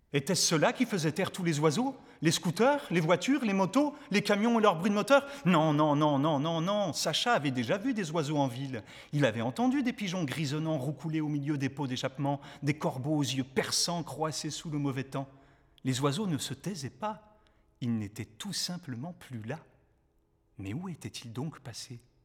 Était-ce cela qui faisait taire tous les oiseaux? Les scooters, les voitures, les motos, les camions et leurs bruits de moteur? Non, non, non, non, non, non. Sacha avait déjà vu des oiseaux en ville. Il avait entendu des pigeons grisonnants roucoulés au milieu des pots d'échappement, des corbeaux aux yeux perçants croissés sous le mauvais temps. Les oiseaux ne se taisaient pas. Ils n'étaient tout simplement plus là. Mais où étaient-ils donc passés?